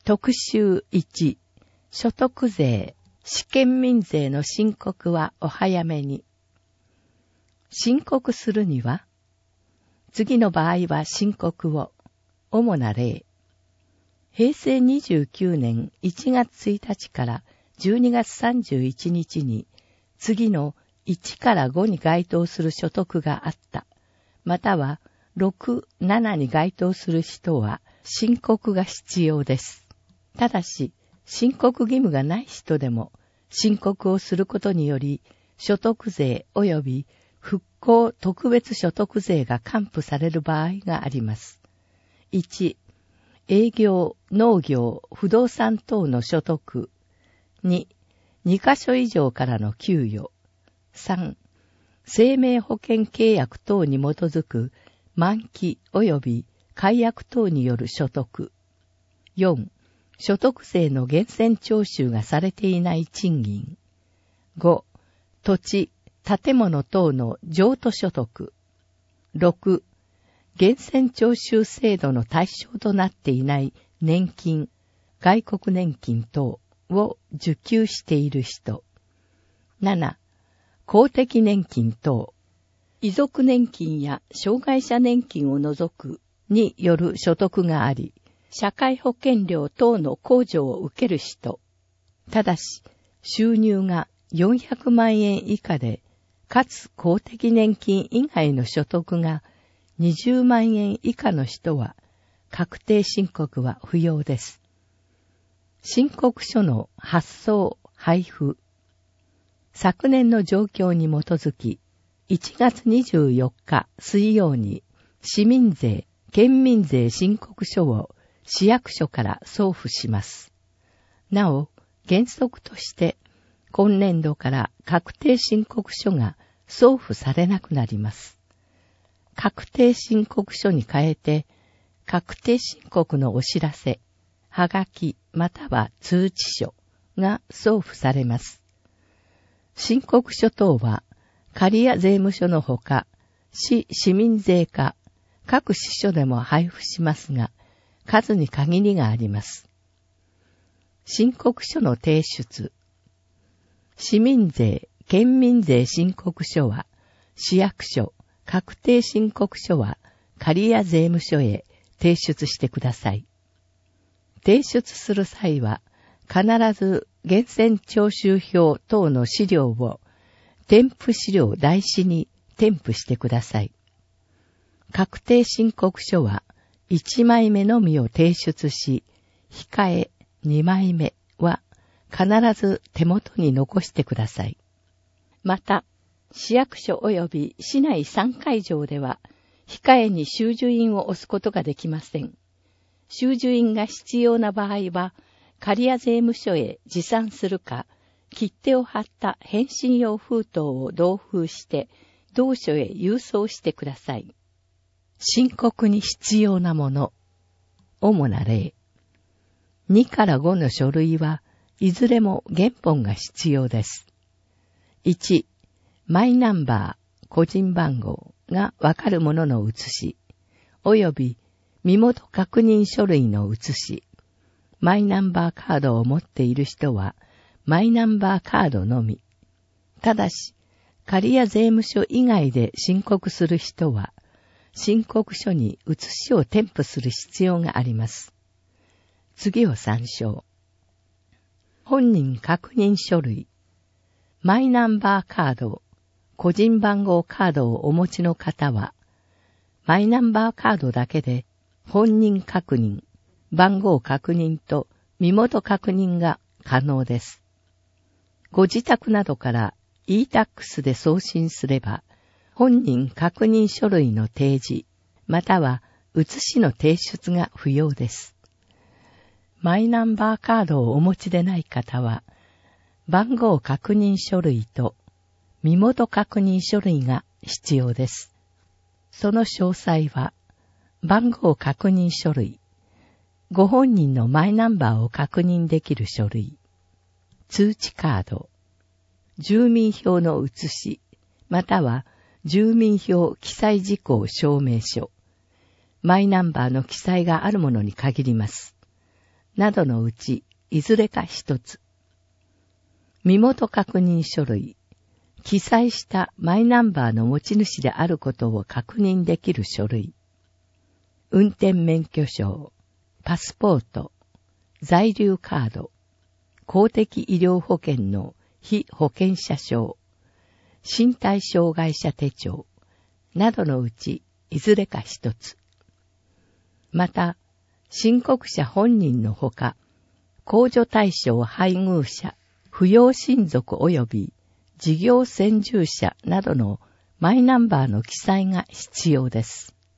特集1、所得税、市県民税の申告はお早めに。申告するには、次の場合は申告を、主な例。平成29年1月1日から12月31日に、次の1から5に該当する所得があった。または、6、7に該当する人は申告が必要です。ただし、申告義務がない人でも、申告をすることにより、所得税及び復興特別所得税が還付される場合があります。1、営業、農業、不動産等の所得。2、2カ所以上からの給与。3、生命保険契約等に基づく満期及び解約等による所得。4、所得税の源泉徴収がされていない賃金。5、土地、建物等の譲渡所得。6、源泉徴収制度の対象となっていない年金、外国年金等を受給している人。7、公的年金等、遺族年金や障害者年金を除くによる所得があり、社会保険料等の控除を受ける人。ただし、収入が400万円以下で、かつ公的年金以外の所得が20万円以下の人は、確定申告は不要です。申告書の発送、配布。昨年の状況に基づき、1月24日水曜に市民税、県民税申告書を市役所から送付します。なお、原則として今年度から確定申告書が送付されなくなります。確定申告書に変えて、確定申告のお知らせ、はがきまたは通知書が送付されます。申告書等は、刈谷税務署のほか、市民税課、各支所でも配布しますが、数に限りがあります。申告書の提出。市民税、県民税申告書は、市役所、確定申告書は、刈谷税務署へ提出してください。提出する際は、必ず源泉徴収票等の資料を添付資料台紙に添付してください。確定申告書は1枚目のみを提出し、控え2枚目は必ず手元に残してください。また、市役所及び市内3会場では、控えに収受印を押すことができません。収受印が必要な場合は、刈谷税務署へ持参するか、切手を貼った返信用封筒を同封して、同所へ郵送してください。申告に必要なもの。主な例。2から5の書類はいずれも原本が必要です。1、マイナンバー、個人番号がわかるものの写し、及び身元確認書類の写し、マイナンバーカードを持っている人は、マイナンバーカードのみ。ただし、刈谷税務署以外で申告する人は、申告書に写しを添付する必要があります。次を参照。本人確認書類。マイナンバーカード、個人番号カードをお持ちの方は、マイナンバーカードだけで本人確認、番号確認と身元確認が可能です。ご自宅などから e-tax で送信すれば、本人確認書類の提示、または写しの提出が不要です。マイナンバーカードをお持ちでない方は、番号確認書類と身元確認書類が必要です。その詳細は、番号確認書類、ご本人のマイナンバーを確認できる書類、通知カード、住民票の写し、または住民票記載事項証明書、マイナンバーの記載があるものに限ります。 などのうちいずれか一つ。身元確認書類、記載したマイナンバーの持ち主であることを確認できる書類、運転免許証、パスポート、在留カード、公的医療保険の被保険者証、身体障害者手帳などのうちいずれか一つ。また、申告者本人のほか、控除対象配偶者、扶養親族及び事業専従者などのマイナンバーの記載が必要です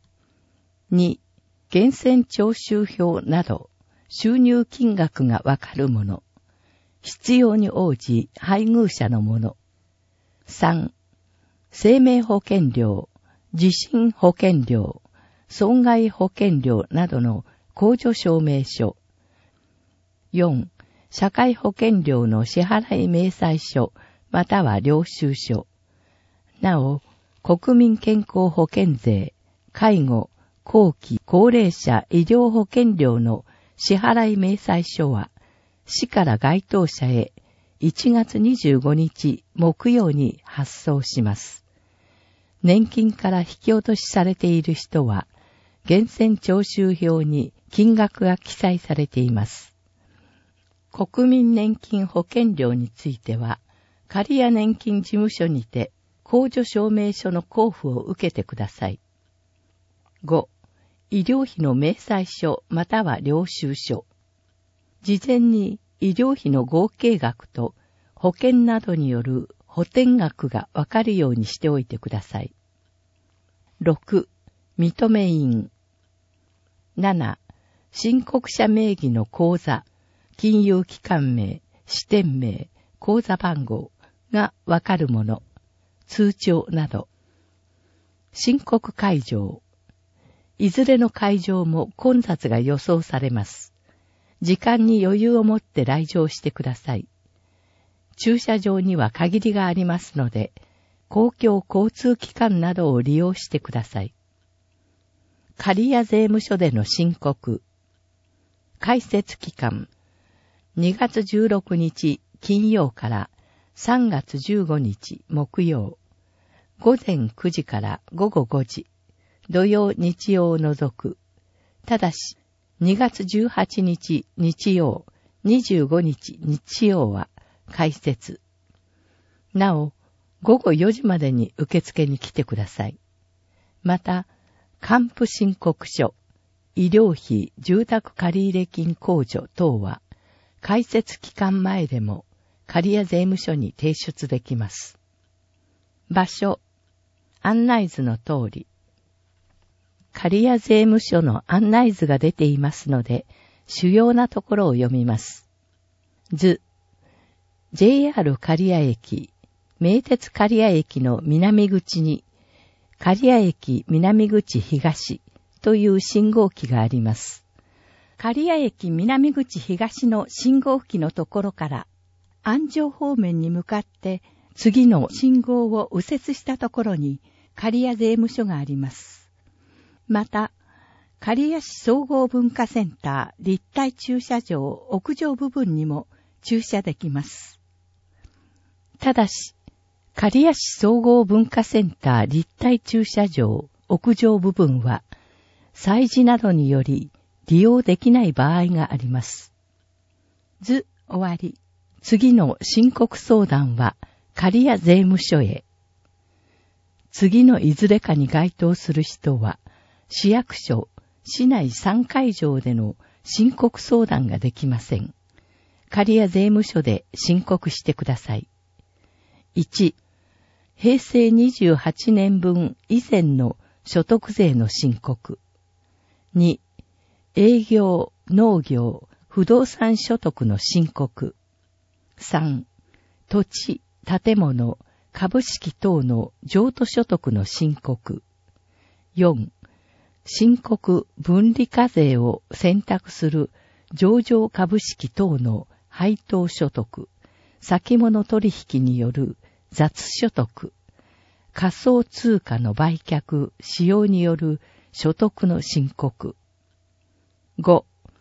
。2、源泉徴収票など収入金額がわかるもの。必要に応じ配偶者のもの。3、生命保険料、地震保険料、損害保険料などの控除証明書。4、社会保険料の支払い明細書または領収書。なお、国民健康保険税、介護、後期高齢者医療保険料の支払い明細書は、市から該当者へ1月25日木曜に発送します。年金から引き落としされている人は、源泉徴収票に金額が記載されています。国民年金保険料については、仮屋年金事務所にて控除証明書の交付を受けてください。5、医療費の明細書または領収書。事前に医療費の合計額と保険などによる補填額がわかるようにしておいてください。6、認め印。7、申告者名義の口座、金融機関名、支店名、口座番号がわかるもの、通帳など。申告会場。いずれの会場も混雑が予想されます。時間に余裕を持って来場してください。駐車場には限りがありますので、公共交通機関などを利用してください。仮屋税務署での申告。開設期間。2月16日金曜から3月15日木曜。午前9時から午後5時。土曜日曜を除く。ただし、2月18日日曜、25日日曜は開設。なお、午後4時までに受付に来てください。また、還付申告書、医療費、住宅借入金控除等は、開設期間前でも、仮屋税務署に提出できます。場所、案内図の通り、仮屋税務署の案内図が出ていますので、主要なところを読みます。図、JR 仮屋駅、名鉄仮屋駅の南口に、仮屋駅南口東という信号機があります。仮屋駅南口東の信号機のところから、安城方面に向かって、次の信号を右折したところに、仮屋税務署があります。また、刈谷市総合文化センター立体駐車場屋上部分にも駐車できます。ただし、刈谷市総合文化センター立体駐車場屋上部分は、催事などにより利用できない場合があります。図終わり。次の申告相談は、刈谷税務署へ。次のいずれかに該当する人は、市役所、市内3会場での申告相談ができません。刈谷税務署で申告してください。1、平成28年分以前の所得税の申告。2、営業、農業、不動産所得の申告。3、土地、建物、株式等の譲渡所得の申告。4、申告分離課税を選択する上場株式等の配当所得、先物取引による雑所得、仮想通貨の売却、使用による所得の申告。5、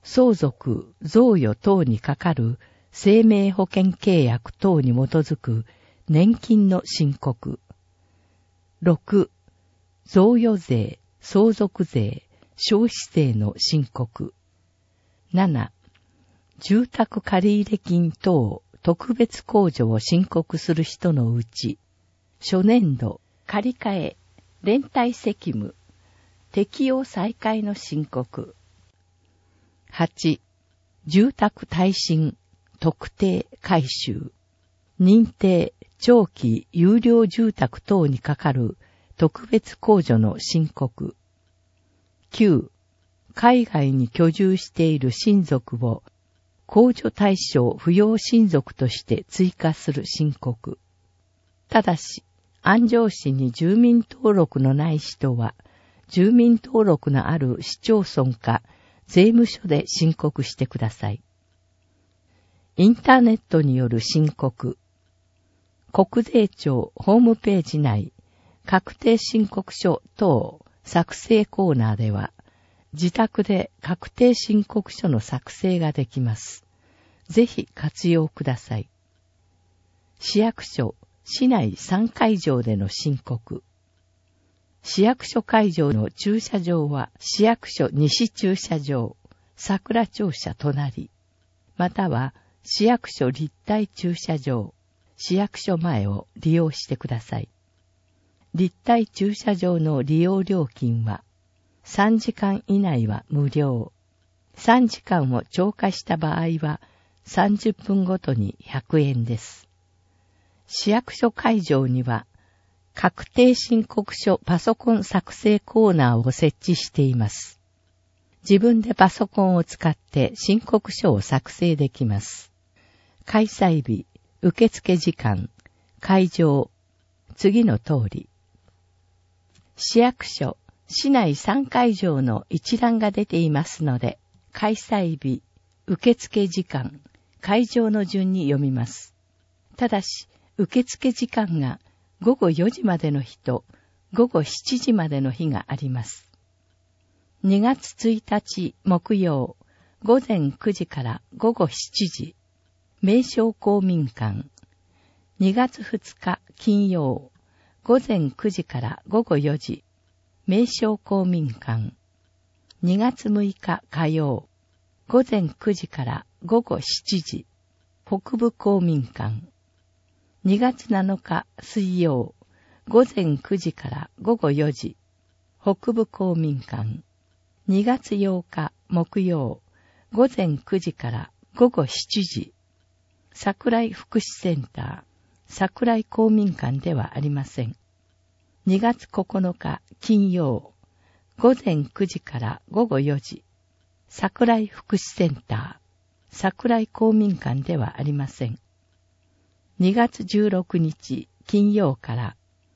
相続、贈与等にかかる生命保険契約等に基づく年金の申告。6、贈与税、相続税、消費税の申告。7、住宅借入金等特別控除を申告する人のうち、初年度、借り換え、連帯責務、適用再開の申告。8、住宅耐震、特定改修、認定、長期有料住宅等にかかる特別控除の申告。9、海外に居住している親族を控除対象扶養親族として追加する申告。ただし、安城市に住民登録のない人は、住民登録のある市町村か税務署で申告してください。インターネットによる申告。国税庁ホームページ内、確定申告書等作成コーナーでは、自宅で確定申告書の作成ができます。ぜひ活用ください。市役所、市内3会場での申告。市役所会場の駐車場は市役所西駐車場、桜庁舎隣、または市役所立体駐車場、市役所前を利用してください。立体駐車場の利用料金は3時間以内は無料。3時間を超過した場合は30分ごとに100円です。市役所会場には確定申告書パソコン作成コーナーを設置しています。自分でパソコンを使って申告書を作成できます。開催日、受付時間、会場、次の通り。市役所、市内3会場の一覧が出ていますので、開催日、受付時間、会場の順に読みます。ただし、受付時間が午後4時までの日と午後7時までの日があります。2月1日木曜、午前9時から午後7時、名称公民館。2月2日金曜、午前9時から午後4時、名称公民館。2月6日火曜、午前9時から午後7時、北部公民館。2月7日水曜、午前9時から午後4時、北部公民館。2月8日木曜、午前9時から午後7時、桜井福祉センター、桜井公民館ではありません。2月9日金曜、午前9時から午後4時、桜井福祉センター、桜井公民館ではありません。2月16日金曜から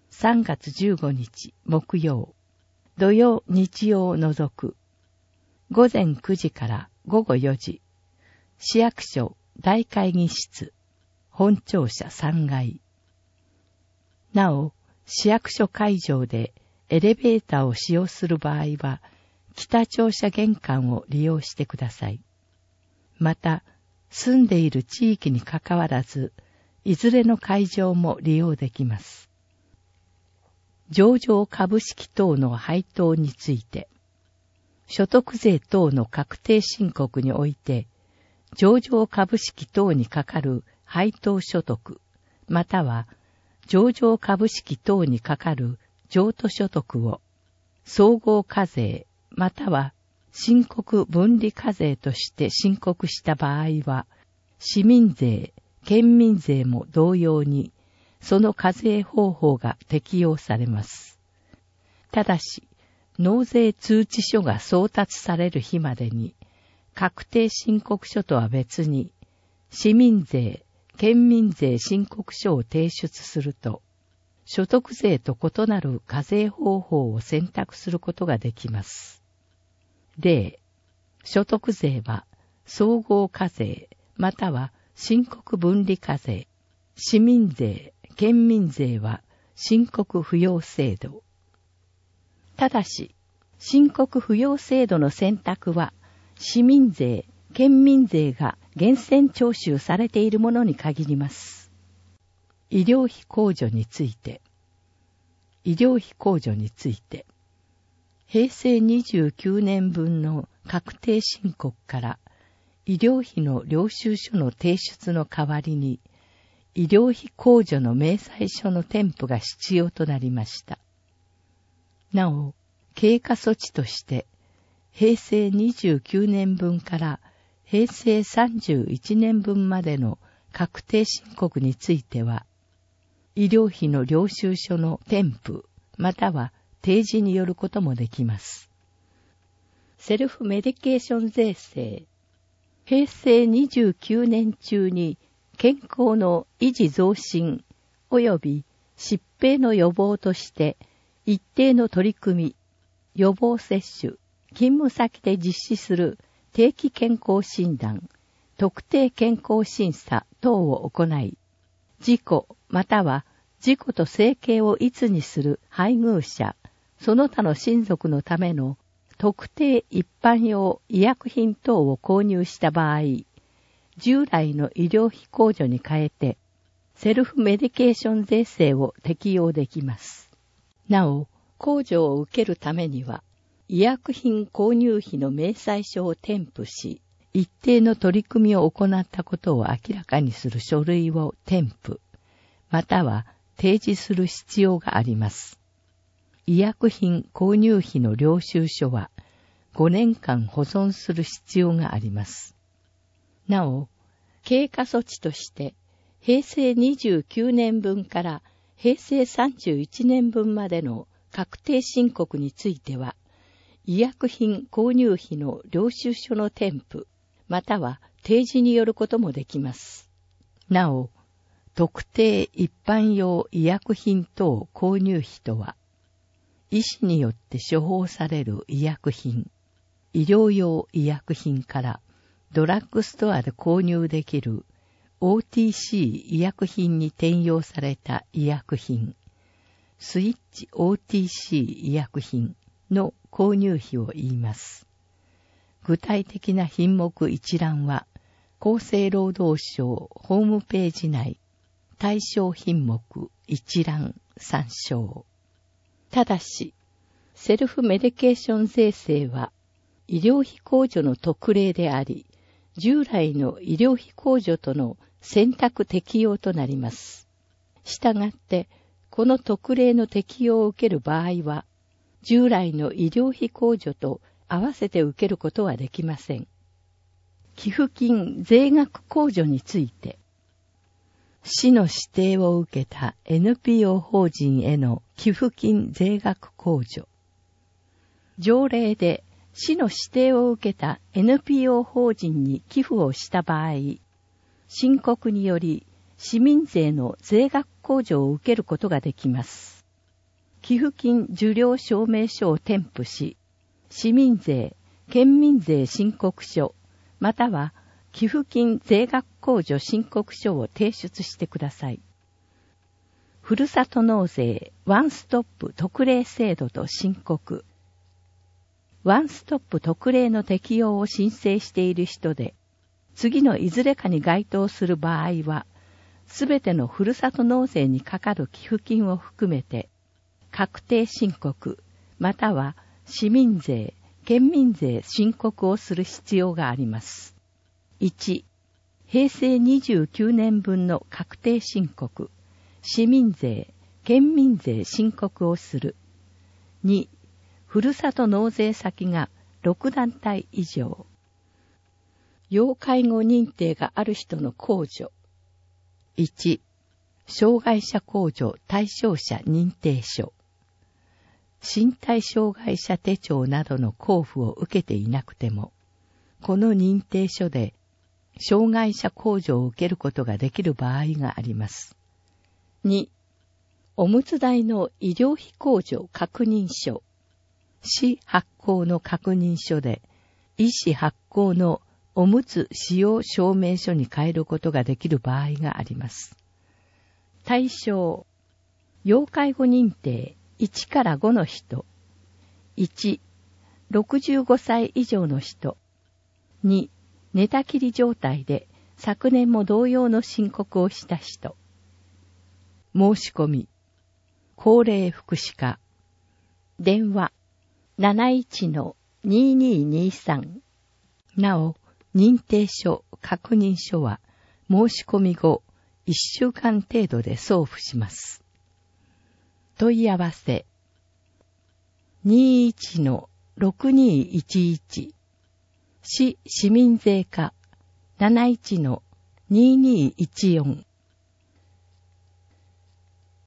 3月15日木曜、土曜日曜を除く、午前9時から午後4時、市役所大会議室、本庁舎3階。なお、市役所会場でエレベーターを使用する場合は、北庁舎玄関を利用してください。また、住んでいる地域にかかわらず、いずれの会場も利用できます。上場株式等の配当について、所得税等の確定申告において、上場株式等にかかる配当所得、または上場株式等にかかる譲渡所得を、総合課税、または申告分離課税として申告した場合は、市民税、県民税も同様に、その課税方法が適用されます。ただし、納税通知書が送達される日までに、確定申告書とは別に、市民税、県民税申告書を提出すると、所得税と異なる課税方法を選択することができます。例、所得税は総合課税、または申告分離課税、市民税、県民税は申告扶養制度。ただし、申告扶養制度の選択は、 市民税、県民税が源泉徴収されているものに限ります。医療費控除について。平成29年分の確定申告から医療費の領収書の提出の代わりに医療費控除の明細書の添付が必要となりました。なお、経過措置として平成29年分から平成31年分までの確定申告については、医療費の領収書の添付または提示によることもできます。セルフメディケーション税制。平成29年中に健康の維持増進及び疾病の予防として一定の取り組み、予防接種、勤務先で実施する定期健康診断、特定健康審査等を行い、事故または事故と生計をいつにする配偶者、その他の親族のための特定一般用医薬品等を購入した場合、従来の医療費控除に変えて、セルフメディケーション税制を適用できます。なお、控除を受けるためには、医薬品購入費の明細書を添付し、一定の取り組みを行ったことを明らかにする書類を添付、または提示する必要があります。医薬品購入費の領収書は5年間保存する必要があります。なお、経過措置として平成29年分から平成31年分までの確定申告については、医薬品購入費の領収書の添付、または提示によることもできます。なお、特定一般用医薬品等購入費とは、医師によって処方される医薬品、医療用医薬品からドラッグストアで購入できる OTC 医薬品に転用された医薬品、スイッチ OTC 医薬品の購入費を言います。具体的な品目一覧は、厚生労働省ホームページ内、対象品目一覧参照。ただし、セルフメディケーション税制は、医療費控除の特例であり、従来の医療費控除との選択適用となります。したがって、この特例の適用を受ける場合は、従来の医療費控除と合わせて受けることはできません。寄付金税額控除について、市の指定を受けた NPO 法人への寄付金税額控除。条例で市の指定を受けた NPO 法人に寄付をした場合、申告により市民税の税額控除を受けることができます。寄付金受領証明書を添付し、市民税、県民税申告書、または寄付金税額控除申告書を提出してください。ふるさと納税ワンストップ特例制度と申告。ワンストップ特例の適用を申請している人で、次のいずれかに該当する場合は、すべてのふるさと納税にかかる寄付金を含めて、確定申告、または市民税、県民税申告をする必要があります。1、平成29年分の確定申告、市民税、県民税申告をする。2、ふるさと納税先が6団体以上。要介護認定がある人の控除。1、障害者控除対象者認定書。身体障害者手帳などの交付を受けていなくても、この認定書で障害者控除を受けることができる場合があります。2、おむつ代の医療費控除確認書。市発行の確認書で、医師発行のおむつ使用証明書に変えることができる場合があります。対象、要介護認定1から5の人。1、65歳以上の人。 2、寝たきり状態で昨年も同様の申告をした人。申し込み。高齢福祉課。電話 71-2223。なお、認定書、確認書は申し込み後1週間程度で送付します。問い合わせ 21-6211 市市民税課 71-2214